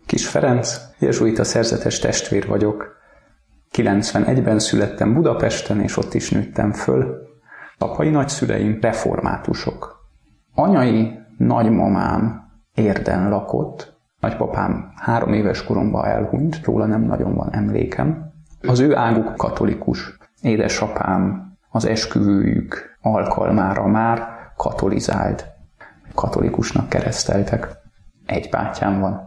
Kiss Ferenc, jezsuita szerzetes testvér vagyok. 91-ben születtem Budapesten, és ott is nőttem föl. Apai nagyszüleim reformátusok. Anyai nagymamám Érden lakott. Nagypapám 3 éves koromban elhunyt, róla nem nagyon van emlékem. Az ő águk katolikus. Édesapám az esküvőjük alkalmára már katolizált. Katolikusnak kereszteltek. Egy bátyám van.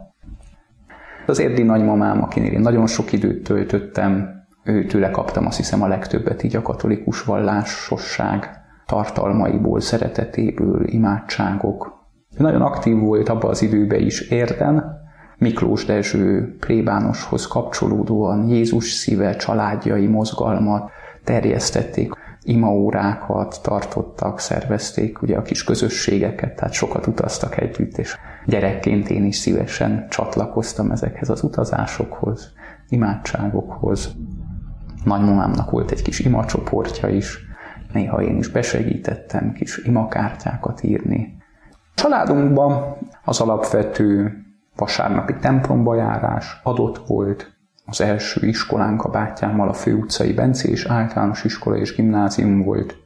Az érdi nagymamám, akinél én nagyon sok időt töltöttem, őtőle kaptam azt hiszem a legtöbbet így a katolikus vallásosság tartalmaiból, szeretetéből, imádságok. Ő nagyon aktív volt abban az időben is Érden, Miklós Dezső plébánoshoz kapcsolódóan Jézus szíve, családjai mozgalmat terjesztették, imaórákat tartottak, szervezték ugye a kis közösségeket, tehát sokat utaztak együtt, és gyerekként én is szívesen csatlakoztam ezekhez az utazásokhoz, imádságokhoz. Nagymamámnak volt egy kis imacsoportja is, néha én is besegítettem kis imakártyákat írni. A családunkban az alapvető vasárnapi templomba járás adott volt. Az első iskolánk a bátyámmal a Főutcai Bencés általános iskola és gimnázium volt.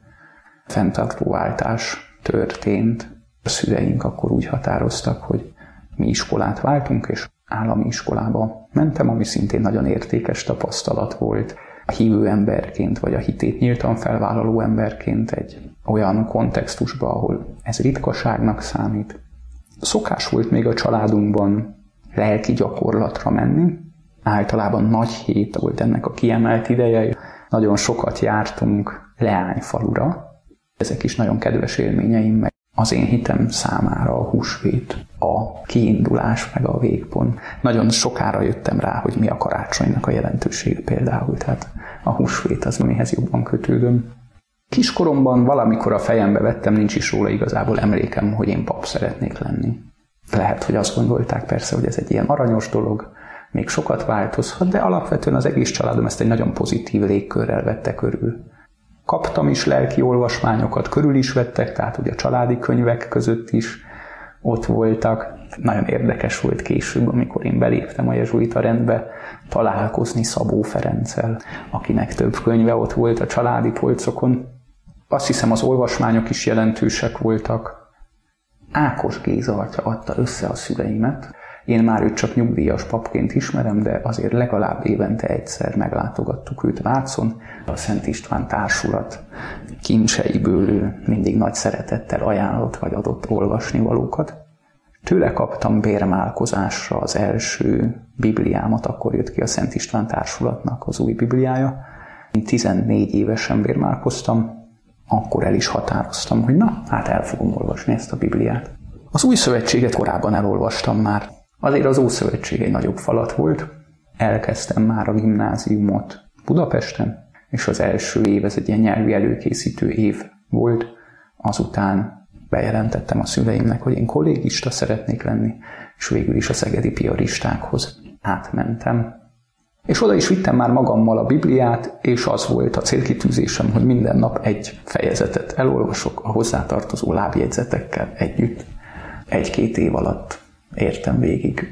Fenntartóváltás történt. A szüleink akkor úgy határoztak, hogy mi iskolát váltunk, és állami iskolába mentem, ami szintén nagyon értékes tapasztalat volt. A hívő emberként, vagy a hitét nyíltan felvállaló emberként egy olyan kontextusban, ahol ez ritkaságnak számít. Szokás volt még a családunkban lelki gyakorlatra menni. Általában nagy hét volt ennek a kiemelt ideje. Nagyon sokat jártunk Leányfalura. Ezek is nagyon kedves élményeim, meg az én hitem számára a húsvét, a kiindulás, meg a végpont. Nagyon sokára jöttem rá, hogy mi a karácsonynak a jelentősége például. Tehát a húsvét az, amihez jobban kötődöm. Kiskoromban valamikor a fejembe vettem, nincs is róla igazából emlékem, hogy én pap szeretnék lenni. Lehet, hogy azt gondolták persze, hogy ez egy ilyen aranyos dolog, még sokat változhat, de alapvetően az egész családom ezt egy nagyon pozitív légkörrel vette körül. Kaptam is lelki olvasmányokat, körül is vettek, tehát ugye a családi könyvek között is ott voltak. Nagyon érdekes volt később, amikor én beléptem a jezsuita rendbe, találkozni Szabó Ferenccel, akinek több könyve ott volt a családi polcokon. Azt hiszem, az olvasmányok is jelentősek voltak. Ákos Géza atya adta össze a szüleimet. Én már őt csak nyugdíjas papként ismerem, de azért legalább évente egyszer meglátogattuk őt Vácon. A Szent István Társulat kincseiből mindig nagy szeretettel ajánlott vagy adott olvasnivalókat. Tőle kaptam bérmálkozásra az első Bibliámat, akkor jött ki a Szent István Társulatnak az új Bibliája. Én 14 évesen bérmálkoztam, akkor el is határoztam, hogy na, hát el fogom olvasni ezt a Bibliát. Az Új Szövetséget korábban elolvastam már. Azért az Ószövetség egy nagyobb falat volt. Elkezdtem már a gimnáziumot Budapesten, és az első év, ez egy ilyen nyelvi előkészítő év volt. Azután bejelentettem a szüleimnek, hogy én kollégista szeretnék lenni, és végül is a szegedi piaristákhoz átmentem. És oda is vittem már magammal a Bibliát, és az volt a célkitűzésem, hogy minden nap egy fejezetet elolvasok a hozzátartozó lábjegyzetekkel együtt. 1-2 év alatt értem végig.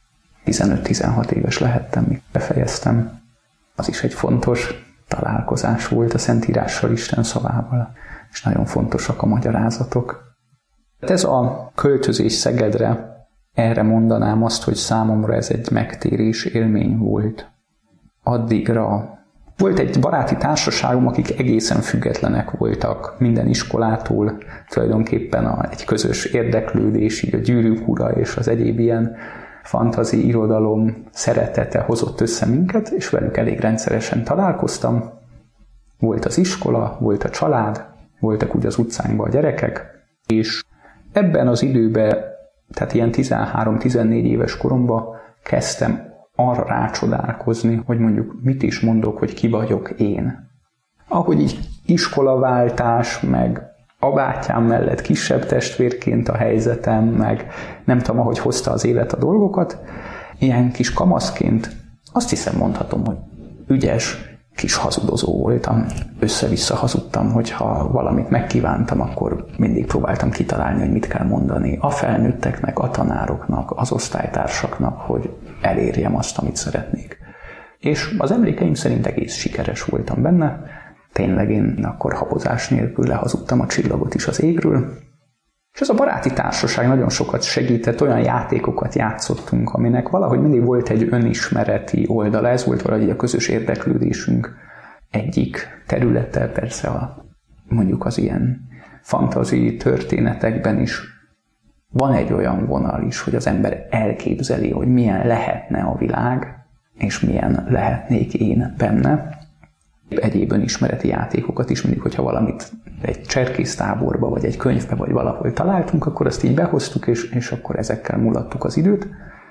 15-16 éves lehettem, míg befejeztem. Az is egy fontos találkozás volt a Szentírással, Isten szavával, és nagyon fontosak a magyarázatok. Ez a költözés Szegedre, erre mondanám azt, hogy számomra ez egy megtérés élmény volt. Addigra volt egy baráti társaságom, akik egészen függetlenek voltak minden iskolától, tulajdonképpen egy közös érdeklődés, így a Gyűrűk ura és az egyéb ilyen fantazi irodalom szeretete hozott össze minket, és velük elég rendszeresen találkoztam. Volt az iskola, volt a család, voltak úgy az utcánkban a gyerekek, és ebben az időben, tehát ilyen 13-14 éves koromban kezdtem arra rácsodálkozni, hogy mondjuk mit is mondok, hogy ki vagyok én. Ahogy így iskolaváltás, meg a bátyám mellett kisebb testvérként a helyzetem, meg nem tudom, ahogy hozta az élet a dolgokat, ilyen kis kamaszként azt hiszem mondhatom, hogy ügyes, kis hazudozó voltam. Össze-vissza hazudtam, hogyha valamit megkívántam, akkor mindig próbáltam kitalálni, hogy mit kell mondani a felnőtteknek, a tanároknak, az osztálytársaknak, hogy elérjem azt, amit szeretnék. És az emlékeim szerint egész sikeres voltam benne. Tényleg én akkor habozás nélkül lehazudtam a csillagot is az égről. És ez a baráti társaság nagyon sokat segített, olyan játékokat játszottunk, aminek valahogy mindig volt egy önismereti oldala, ez volt valahogy a közös érdeklődésünk egyik területe, persze mondjuk az ilyen fantasy történetekben is van egy olyan vonal is, hogy az ember elképzeli, hogy milyen lehetne a világ, és milyen lehetnék én benne. Egyéb önismereti játékokat is, mindig, hogyha valamit egy cserkésztáborba, vagy egy könyvbe, vagy valahol találtunk, akkor azt így behoztuk, és akkor ezekkel mulattuk az időt.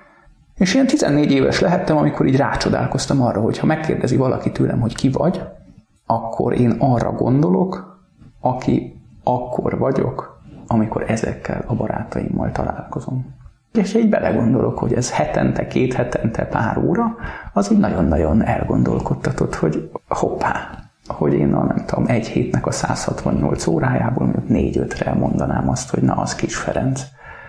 És ilyen 14 éves lehettem, amikor így rácsodálkoztam arra, hogy ha megkérdezi valaki tőlem, hogy ki vagy, akkor én arra gondolok, aki akkor vagyok, amikor ezekkel a barátaimmal találkozom. És így belegondolok, hogy ez hetente, 2 hetente, pár óra, az így nagyon-nagyon elgondolkodtatott, hogy hoppá, hogy én nem tudom, egy hétnek a 168 órájából 4-5-re mondanám azt, hogy na, az Kiss Ferenc,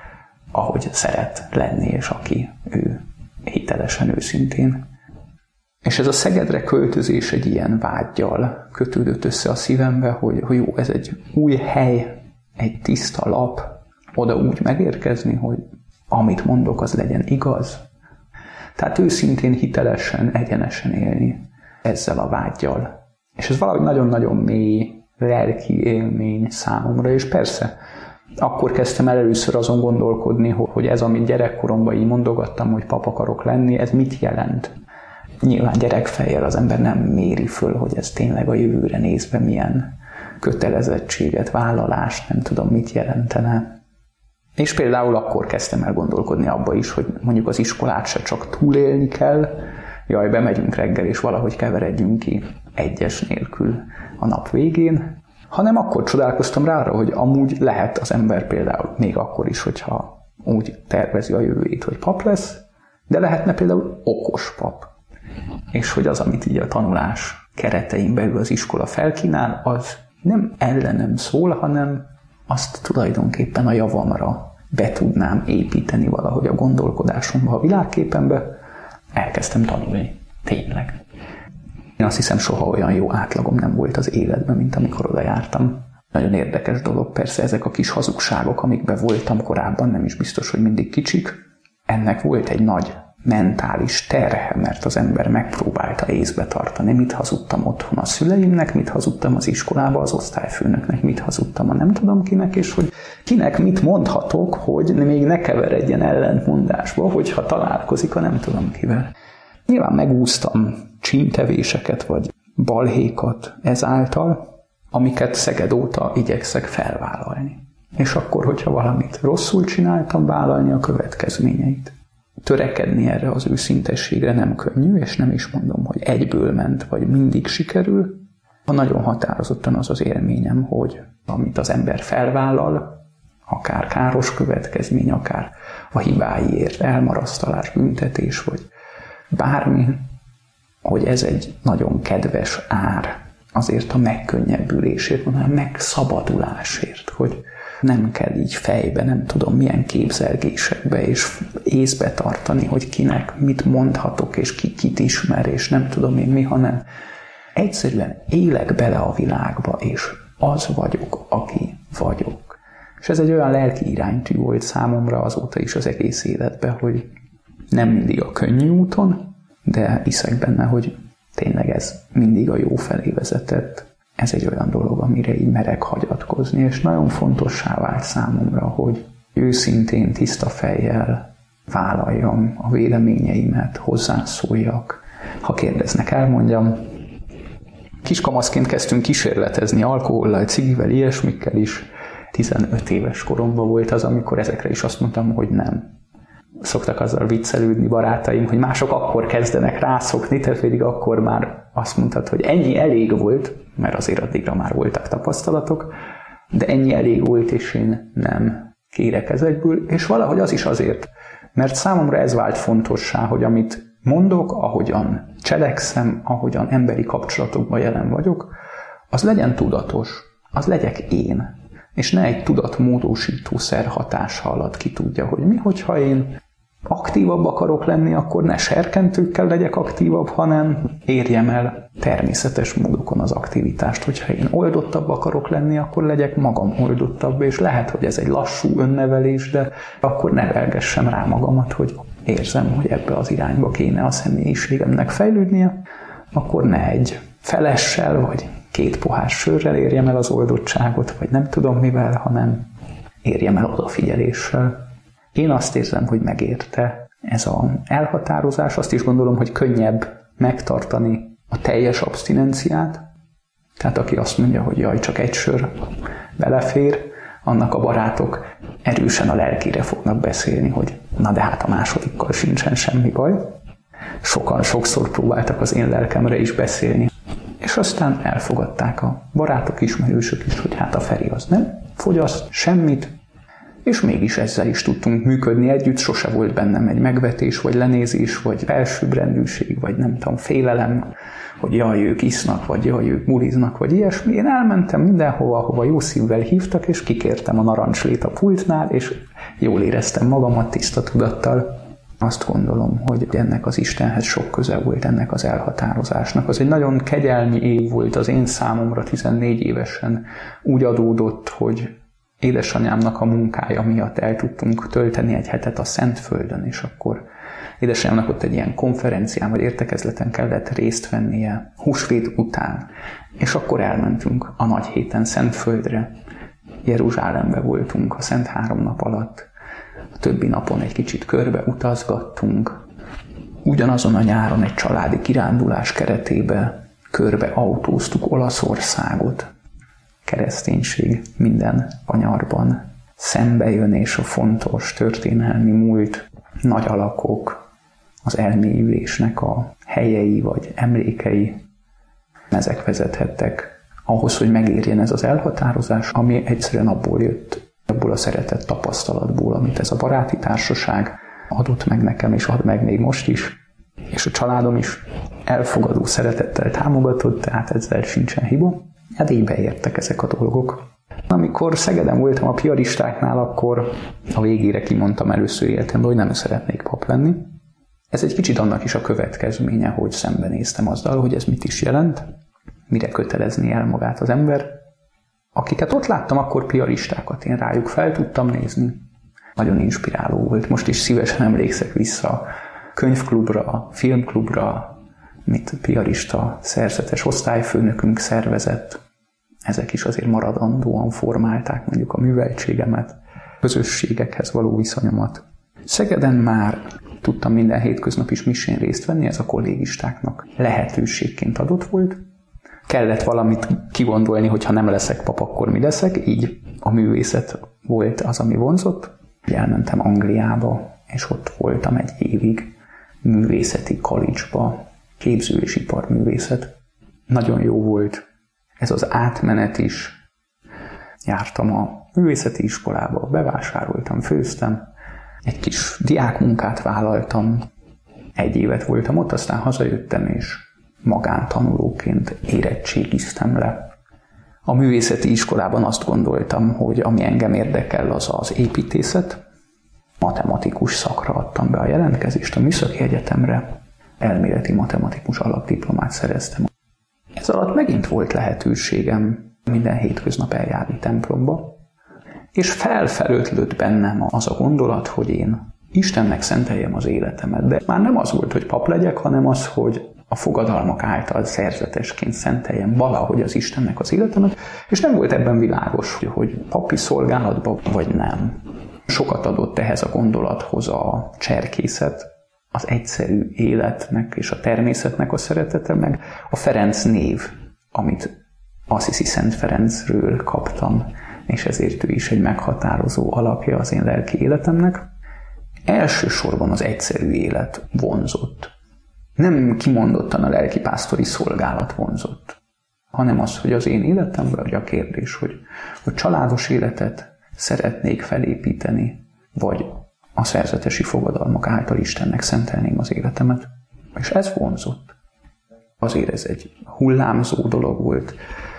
ahogy szeret lenni, és aki ő hitelesen, őszintén. És ez a Szegedre költözés egy ilyen vággyal kötődött össze a szívembe, hogy jó, ez egy új hely, egy tiszta lap, oda úgy megérkezni, hogy amit mondok, az legyen igaz. Tehát őszintén, hitelesen, egyenesen élni ezzel a vággyal. És ez valahogy nagyon-nagyon mély lelki élmény számomra, és persze, akkor kezdtem el először azon gondolkodni, hogy ez, amit gyerekkoromban így mondogattam, hogy pap akarok lenni, ez mit jelent? Nyilván gyerekfejjel az ember nem méri föl, hogy ez tényleg a jövőre nézve milyen kötelezettséget, vállalást, nem tudom, mit jelentene. És például akkor kezdtem el gondolkodni abba is, hogy mondjuk az iskolát se csak túlélni kell, jaj, bemegyünk reggel, és valahogy keveredjünk ki egyes nélkül a nap végén, hanem akkor csodálkoztam rá arra, hogy amúgy lehet az ember például még akkor is, hogyha úgy tervezi a jövőjét, hogy pap lesz, de lehetne például okos pap. És hogy az, amit így a tanulás keretein belül az iskola felkínál, az nem ellenem szól, hanem azt tulajdonképpen a javamra be tudnám építeni valahogy a gondolkodásomba, a világképembe. Elkezdtem tanulni. Tényleg. Én azt hiszem, soha olyan jó átlagom nem volt az életben, mint amikor oda jártam. Nagyon érdekes dolog persze ezek a kis hazugságok, amikben voltam korábban, nem is biztos, hogy mindig kicsik. Ennek volt egy nagy mentális terhe, mert az ember megpróbálta észbe tartani, mit hazudtam otthon a szüleimnek, mit hazudtam az iskolába, az osztályfőnöknek, mit hazudtam a nem tudom kinek, és hogy kinek mit mondhatok, hogy még ne keveredjen ellentmondásba, hogyha találkozik a nem tudom kivel. Nyilván megúsztam csíntevéseket vagy balhékat ezáltal, amiket Szeged óta igyekszek felvállalni. És akkor, hogyha valamit rosszul csináltam, vállalni a következményeit. Törekedni erre az őszintességre nem könnyű, és nem is mondom, hogy egyből ment, vagy mindig sikerül. Nagyon határozottan az az élményem, hogy amit az ember felvállal, akár káros következmény, akár a hibáiért elmarasztalás, büntetés, vagy bármi, hogy ez egy nagyon kedves ár azért a megkönnyebbülésért, hanem megszabadulásért, hogy nem kell így fejbe, nem tudom milyen képzelgésekbe, és észbe tartani, hogy kinek mit mondhatok, és ki kit ismer, és nem tudom én mi, hanem egyszerűen élek bele a világba, és az vagyok, aki vagyok. És ez egy olyan lelki iránytű volt számomra azóta is az egész életben, hogy nem mindig a könnyű úton, de hiszek benne, hogy tényleg ez mindig a jó felé vezetett. Ez egy olyan dolog, amire így merek hagyatkozni, és nagyon fontossá vált számomra, hogy őszintén, tiszta fejjel vállaljam a véleményeimet, hozzászóljak. Ha kérdeznek, elmondjam. Kiskamaszként kezdtünk kísérletezni alkohollal, cigivel, ilyesmikkel is. 15 éves koromban volt az, amikor ezekre is azt mondtam, hogy nem. Szoktak azzal viccelődni barátaim, hogy mások akkor kezdenek rászokni, te pedig akkor már azt mondtad, hogy ennyi elég volt, mert azért addigra már voltak tapasztalatok, de ennyi elég volt, és én nem kérek ezekből, és valahogy az is azért, mert számomra ez vált fontossá, hogy amit mondok, ahogyan cselekszem, ahogyan emberi kapcsolatokban jelen vagyok, az legyen tudatos, az legyek én, és ne egy tudatmódosítószer hatása alatt ki tudja, hogy mi, hogyha én aktívabb akarok lenni, akkor ne serkentőkkel legyek aktívabb, hanem érjem el természetes módokon az aktivitást. Hogyha én oldottabb akarok lenni, akkor legyek magam oldottabb, és lehet, hogy ez egy lassú önnevelés, de akkor nevelgessem rá magamat, hogy érzem, hogy ebbe az irányba kéne a személyiségemnek fejlődnie, akkor ne egy felessel, vagy 2 pohár sörrel érjem el az oldottságot, vagy nem tudom mivel, hanem érjem el odafigyeléssel. Én azt érzem, hogy megérte ez az elhatározás. Azt is gondolom, hogy könnyebb megtartani a teljes abstinenciát. Tehát aki azt mondja, hogy jaj, csak egy sör belefér, annak a barátok erősen a lelkére fognak beszélni, hogy na de hát a másodikkal sincsen semmi baj. Sokan sokszor próbáltak az én lelkemre is beszélni. És aztán elfogadták a barátok, ismerősök is, hogy hát a Feri az nem fogyaszt semmit, és mégis ezzel is tudtunk működni együtt, sose volt bennem egy megvetés, vagy lenézés, vagy felsőbbrendűség, vagy nem tudom, félelem, hogy jaj, ők isznak, vagy jaj, ők buliznak, vagy ilyesmi. Én elmentem mindenhova, ahova jó szívvel hívtak, és kikértem a narancslét a pultnál, és jól éreztem magamat tiszta tudattal. Azt gondolom, hogy ennek az Istenhez sok köze volt, ennek az elhatározásnak. Az egy nagyon kegyelmi év volt az én számomra, 14 évesen úgy adódott, hogy édesanyámnak a munkája miatt el tudtunk tölteni egy hetet a Szentföldön, és akkor édesanyámnak ott egy ilyen konferencián vagy értekezleten kellett részt vennie húsvét után, és akkor elmentünk a nagy héten Szentföldre. Jeruzsálembe voltunk a Szent 3 nap alatt, a többi napon egy kicsit körbe utazgattunk. Ugyanazon a nyáron egy családi kirándulás keretében körbe autóztuk Olaszországot. Kereszténység minden anyarban szembe jön, és a fontos történelmi múlt, nagy alakok, az elmélyülésnek a helyei vagy emlékei, ezek vezethettek ahhoz, hogy megérjen ez az elhatározás, ami egyszerűen abból jött, abból a szeretett tapasztalatból, amit ez a baráti társaság adott meg nekem, és ad meg még most is, és a családom is elfogadó szeretettel támogatott, tehát ezzel sincsen hiba. Hát így beértek ezek a dolgok. Amikor Szegeden voltam a piaristáknál, akkor a végére kimondtam először életemben, hogy nem szeretnék pap lenni. Ez egy kicsit annak is a következménye, hogy szembenéztem azzal, hogy ez mit is jelent, mire kötelezni el magát az ember. Akiket ott láttam, akkor piaristákat, én rájuk fel tudtam nézni. Nagyon inspiráló volt. Most is szívesen emlékszek vissza könyvklubra, filmklubra, mit piarista szerzetes osztályfőnökünk szervezett. Ezek is azért maradandóan formálták mondjuk a műveltségemet, közösségekhez való viszonyomat. Szegeden már tudtam minden hétköznap is misén részt venni, ez a kollégistáknak lehetőségként adott volt. Kellett valamit kigondolni, hogy ha nem leszek pap, akkor mi leszek, így a művészet volt az, ami vonzott. Elmentem Angliába, és ott voltam egy évig művészeti college-ba, képző- és iparművészet. Nagyon jó volt ez az átmenet is. Jártam a művészeti iskolába, bevásároltam, főztem, egy kis diákmunkát vállaltam, 1 évet voltam ott, aztán hazajöttem, és magántanulóként érettségiztem le. A művészeti iskolában azt gondoltam, hogy ami engem érdekel, az az építészet. Matematikus szakra adtam be a jelentkezést a Műszaki Egyetemre, elméleti matematikus alapdiplomát szereztem. Ez alatt megint volt lehetőségem minden hétköznap eljárni templomba, és felfelötlött bennem az a gondolat, hogy én Istennek szenteljem az életemet. De már nem az volt, hogy pap legyek, hanem az, hogy a fogadalmak által szerzetesként szenteljem valahogy az Istennek az életemet, és nem volt ebben világos, hogy papi szolgálatban vagy nem. Sokat adott ehhez a gondolathoz a cserkészet, az egyszerű életnek és a természetnek a szeretete, meg a Ferenc név, amit Assisi Szent Ferencről kaptam, és ezért ő is egy meghatározó alapja az én lelki életemnek. Elsősorban az egyszerű élet vonzott. Nem kimondottan a lelkipásztori szolgálat vonzott, hanem az, hogy az én életemben vagy a kérdés, hogy családos életet szeretnék felépíteni, vagy a szerzetesi fogadalmak által Istennek szentelném az életemet. És ez vonzott. Azért ez egy hullámzó dolog volt.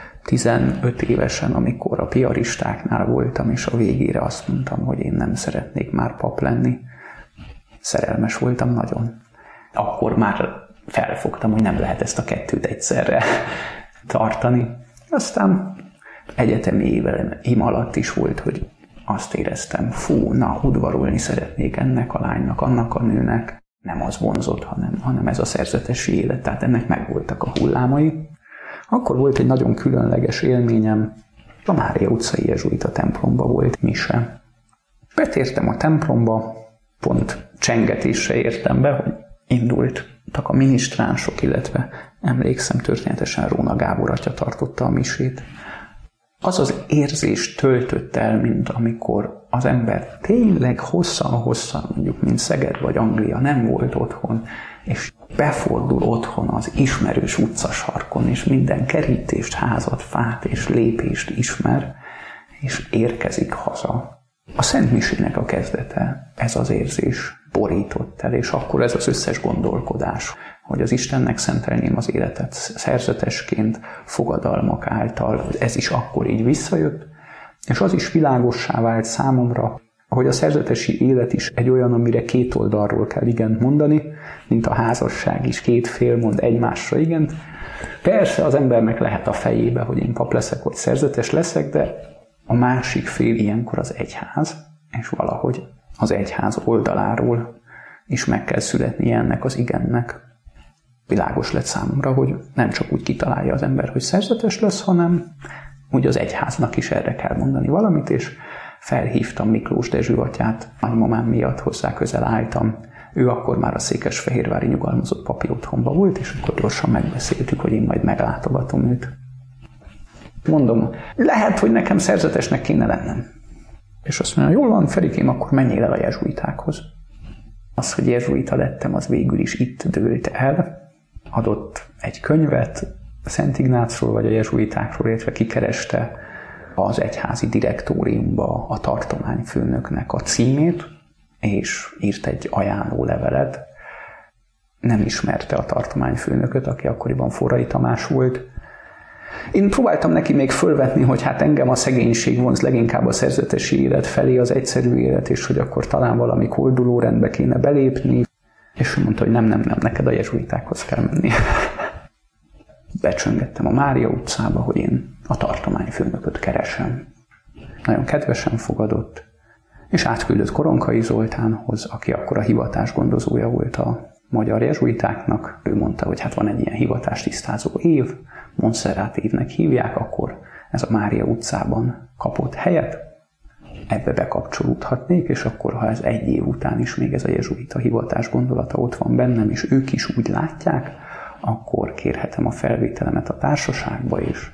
15 évesen, amikor a piaristáknál voltam, és a végére azt mondtam, hogy én nem szeretnék már pap lenni. Szerelmes voltam nagyon. Akkor már felfogtam, hogy nem lehet ezt a kettőt egyszerre tartani. Aztán egyetemi éveim alatt is volt, hogy azt éreztem, udvarolni szeretnék ennek a lánynak, annak a nőnek. Nem az vonzott, hanem ez a szerzetesi élet, tehát ennek megvoltak a hullámai. Akkor volt egy nagyon különleges élményem, a Mária utcai jezsuita templomba volt mise. Betértem a templomba, pont csengetésre értem be, hogy indultak a minisztránsok, illetve emlékszem történetesen Róna Gábor atya tartotta a misét. Az az érzés töltött el, mint amikor az ember tényleg hosszan, mondjuk, mint Szeged vagy Anglia nem volt otthon, és befordul otthon az ismerős utcasarkon, és minden kerítést, házat, fát és lépést ismer, és érkezik haza. A Szent Misének a kezdete, ez az érzés borított el, és akkor ez az összes gondolkodás, hogy az Istennek szentelném az életet szerzetesként, fogadalmak által, ez is akkor így visszajött, és az is világossá vált számomra, hogy a szerzetesi élet is egy olyan, amire két oldalról kell igent mondani, mint a házasság is, két fél mond egymásra igent. Persze az embernek lehet a fejébe, hogy én pap leszek, vagy szerzetes leszek, de a másik fél ilyenkor az egyház, és valahogy az egyház oldaláról is meg kell születnie ennek az igennek. Világos lett számomra, hogy nem csak úgy kitalálja az ember, hogy szerzetes lesz, hanem úgy az egyháznak is erre kell mondani valamit, és felhívtam Miklós Dezső atyát, nagymamám miatt hozzá közel álltam. Ő akkor már a székesfehérvári nyugalmazott papi otthonban volt, és akkor gyorsan megbeszéltük, hogy én majd meglátogatom őt. Mondom, lehet, hogy nekem szerzetesnek kéne lennem. És azt mondja, jól van, Ferikém, akkor menjél el a jezsuitákhoz. Az, hogy jezsuita lettem, az végül is itt dőlt el. Adott egy könyvet a Szent Ignácról vagy a jezsuitákról, illetve kikereste az egyházi direktóriumba a tartományfőnöknek a címét, és írt egy ajánlólevelet. Nem ismerte a tartományfőnököt, aki akkoriban Forrai Tamás volt. Én próbáltam neki még fölvetni, hogy hát engem a szegénység vonz leginkább a szerzetesi élet felé, az egyszerű élet, és hogy akkor talán valami koldulórendbe kéne belépni. És ő mondta, hogy nem, neked a jezsuitákhoz kell menni. Becsöngettem a Mária utcába, hogy én a tartományfőnököt keresem. Nagyon kedvesen fogadott, és átküldött Koronkai Zoltánhoz, aki akkor a hivatás gondozója volt a magyar jezsuitáknak. Ő mondta, hogy hát van egy ilyen hivatástisztázó év, Montserrat évnek hívják, akkor ez a Mária utcában kapott helyet, ebbe bekapcsolódhatnék, és akkor, ha ez egy év után is még ez a jezsuita hivatás gondolata ott van bennem, és ők is úgy látják, akkor kérhetem a felvételemet a társaságba, és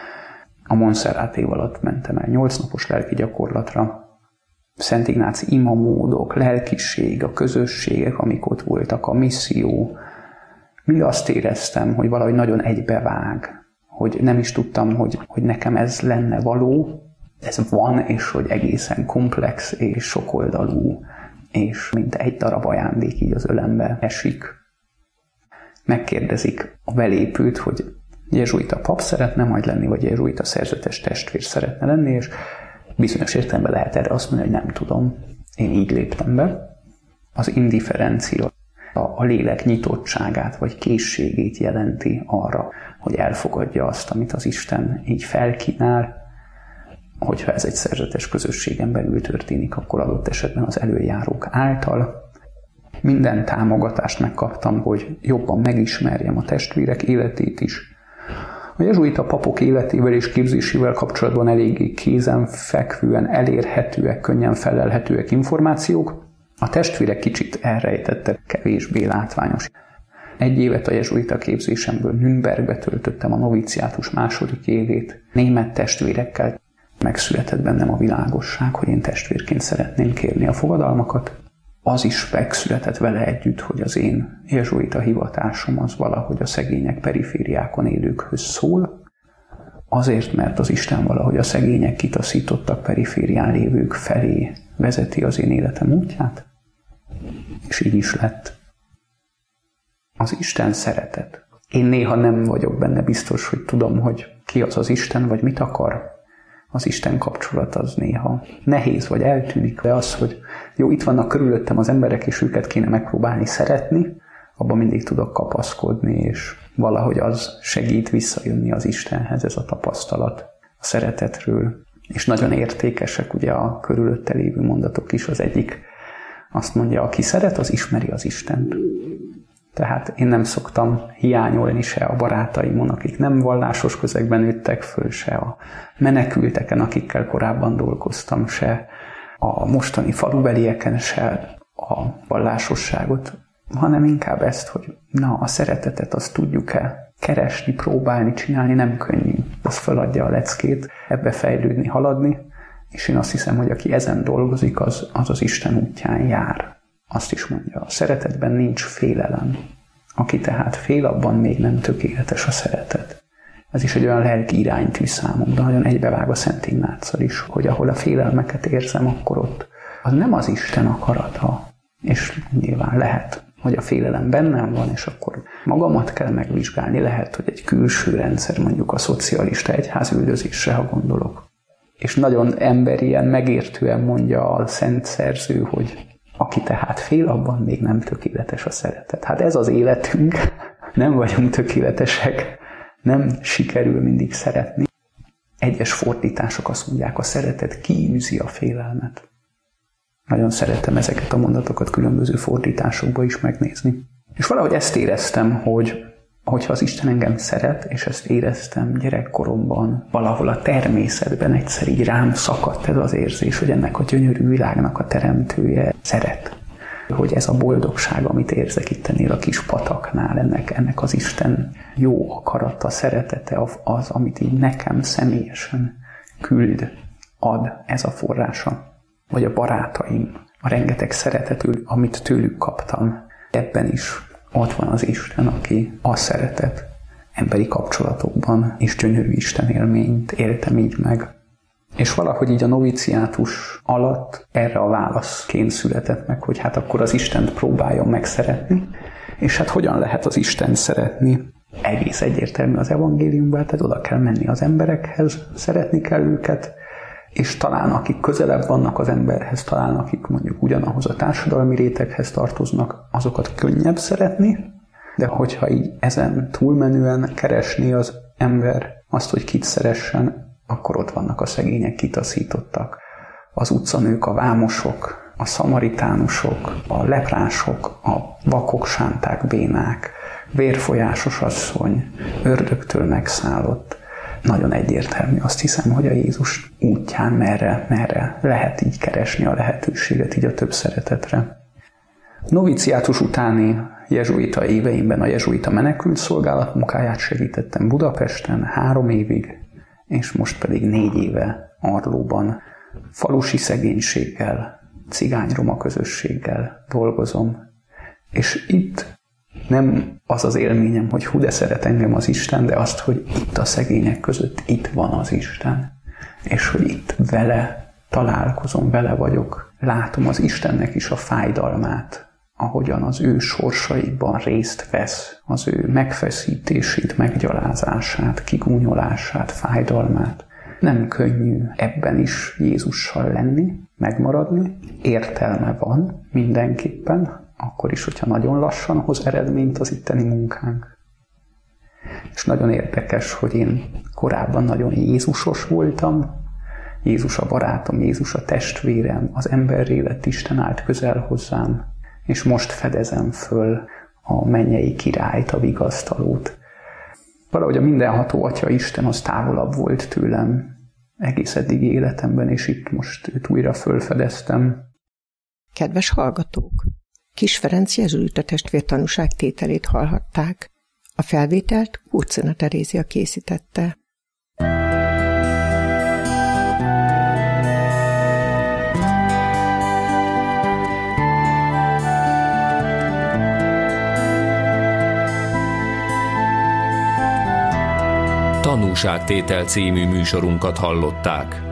a Montserrat év alatt mentem el 8 napos lelki gyakorlatra. Szent Ignác imamódok, lelkiség, a közösségek, amik ott voltak, a misszió. Mindig azt éreztem, hogy valahogy nagyon egybevág, hogy nem is tudtam, hogy nekem ez lenne való, ez van, és hogy egészen komplex és sokoldalú, és mint egy darab ajándék így az ölembe esik. Megkérdezik a belépőt, hogy jezsuita pap szeretne majd lenni, vagy jezsuita szerzetes testvér szeretne lenni, és bizonyos értelemben lehet erre azt mondani, hogy nem tudom. Én így léptem be. Az indiferencia a lélek nyitottságát vagy készségét jelenti arra, hogy elfogadja azt, amit az Isten így felkínál. Hogyha ez egy szerzetes közösségen belül történik, akkor adott esetben az előjárók által. Minden támogatást megkaptam, hogy jobban megismerjem a testvérek életét is. A jezsuita papok életével és képzésével kapcsolatban eléggé kézenfekvően elérhetőek, könnyen felelhetőek információk. A testvérek kicsit elrejtettek, kevésbé látványos. 1 évet a jezsuita képzésemből Nürnbergbe töltöttem a noviciátus 2. évét. Német testvérekkel megszületett bennem a világosság, hogy én testvérként szeretném kérni a fogadalmakat. Az is megszületett vele együtt, hogy az én jezsuita hivatásom az valahogy a szegények perifériákon élőkhöz szól. Azért, mert az Isten valahogy a szegények kitaszítottak periférián lévők felé vezeti az én életem útját. És így is lett. az Isten szeretet. Én néha nem vagyok benne biztos, hogy tudom, hogy ki az az Isten, vagy mit akar. Az Isten kapcsolat az néha nehéz, vagy eltűnik, de az, hogy jó, itt vannak körülöttem az emberek, és őket kéne megpróbálni szeretni, abban mindig tudok kapaszkodni, és valahogy az segít visszajönni az Istenhez, ez a tapasztalat a szeretetről. És nagyon értékesek ugye a körülötte lévő mondatok is. Az egyik azt mondja, aki szeret, az ismeri az Istent. Tehát én nem szoktam hiányolni se a barátaimon, akik nem vallásos közegben nőttek föl, se a menekülteken, akikkel korábban dolgoztam, se a mostani falubelieken, se a vallásosságot, hanem inkább ezt, hogy a szeretetet azt tudjuk-e keresni, próbálni, csinálni, nem könnyű. Az feladja a leckét, ebbe fejlődni, haladni, és én azt hiszem, hogy aki ezen dolgozik, az Isten útján jár. Azt is mondja, a szeretetben nincs félelem. Aki tehát fél, abban még nem tökéletes a szeretet. Ez is egy olyan lelki iránytű számomra, nagyon egybevág a Szent Ignáccal is, hogy ahol a félelmeket érzem, akkor ott az nem az Isten akarata. És nyilván lehet, hogy a félelem bennem van, és akkor magamat kell megvizsgálni. Lehet, hogy egy külső rendszer, mondjuk a szocialista egyházüldözésre, ha gondolok. És nagyon emberien, megértően mondja a szent szerző, hogy aki tehát fél, abban még nem tökéletes a szeretet. Hát ez az életünk, nem vagyunk tökéletesek, nem sikerül mindig szeretni. Egyes fordítások azt mondják, a szeretet kiűzi a félelmet. Nagyon szeretem ezeket a mondatokat különböző fordításokba is megnézni. És valahogy ezt éreztem, hogyha az Isten engem szeret, és ezt éreztem gyerekkoromban, valahol a természetben egyszer így rám szakadt ez az érzés, hogy ennek a gyönyörű világnak a teremtője szeret. Hogy ez a boldogság, amit érzek ittenél a kis pataknál, ennek az Isten jó akarata, szeretete, az, amit így nekem személyesen küld, ad, ez a forrása. Vagy a barátaim, a rengeteg szeretetül, amit tőlük kaptam. Ebben is ott van az Isten, aki a szeretet emberi kapcsolatokban és gyönyörű Isten élményt éltem így meg. És valahogy így a noviciátus alatt erre a válaszként született meg, hogy hát akkor az Istent próbáljon megszeretni, és hát hogyan lehet az Istent szeretni? Egész egyértelmű az evangéliumban, tehát oda kell menni az emberekhez, szeretni kell őket, és talán akik közelebb vannak az emberhez, talán akik mondjuk ugyanahoz a társadalmi réteghez tartoznak, azokat könnyebb szeretni, de hogyha így ezen túlmenően keresné az ember azt, hogy kit szeressen, akkor ott vannak a szegények, kitaszítottak, az utcanők, a vámosok, a szamaritánusok, a leprások, a vakok, sánták, bénák, vérfolyásos asszony, ördögtől megszállott. Nagyon egyértelmű, azt hiszem, hogy a Jézus útján merre lehet így keresni a lehetőséget így a több szeretetre. Noviciátus utáni jezsuita éveimben a jezsuita menekült szolgálat munkáját segítettem Budapesten 3 évig, és most pedig 4 éve Arlóban falusi szegénységgel, cigány-roma közösséggel dolgozom. És itt nem az az élményem, hogy hú, de szeret engem az Isten, de azt, hogy itt a szegények között itt van az Isten, és hogy itt vele találkozom, vele vagyok. Látom az Istennek is a fájdalmát, ahogyan az ő sorsaiban részt vesz, az ő megfeszítését, meggyalázását, kigúnyolását, fájdalmát. Nem könnyű ebben is Jézussal lenni, megmaradni. Értelme van mindenképpen, akkor is, hogyha nagyon lassan hoz eredményt az itteni munkánk. És nagyon érdekes, hogy én korábban nagyon Jézusos voltam. Jézus a barátom, Jézus a testvérem, az emberré lett Isten állt közel hozzám, és most fedezem föl a mennyei királyt, a vigasztalót. Valahogy a mindenható Atya Isten az távolabb volt tőlem egész eddigi életemben, és itt most őt újra fölfedeztem. Kedves hallgatók! Kiss Ferenc jezsuita testvér tanúságtételét hallhatták. A felvételt Kurcina Terézia készítette. Tanúságtétel című műsorunkat hallották.